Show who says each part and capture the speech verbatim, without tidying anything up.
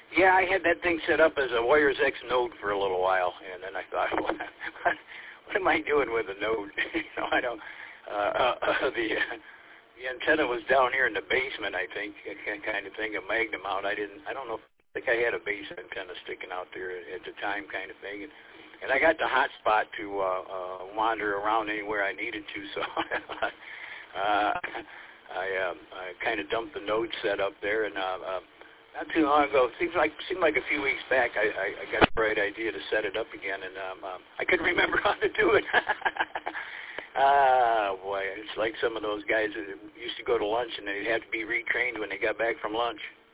Speaker 1: Yeah, I had that thing set up as a Warriors X node for a little while, and then I thought, what, what am I doing with a node? you know, I don't. Uh, uh, uh, the uh, the antenna was down here in the basement, I think, kind of thing, a magna mount. I didn't. I don't know. I think I had a base antenna sticking out there at the time, kind of thing, and, and I got the hot spot to uh, uh, wander around anywhere I needed to. So uh, I, um, I kind of dumped the node set up there, and. Uh, uh, Not too long ago, seems like seemed like a few weeks back, I, I, I got a bright idea to set it up again, and um, um, I couldn't remember how to do it. Ah, boy, it's like some of those guys that used to go to lunch and they had to be retrained when they got back from lunch.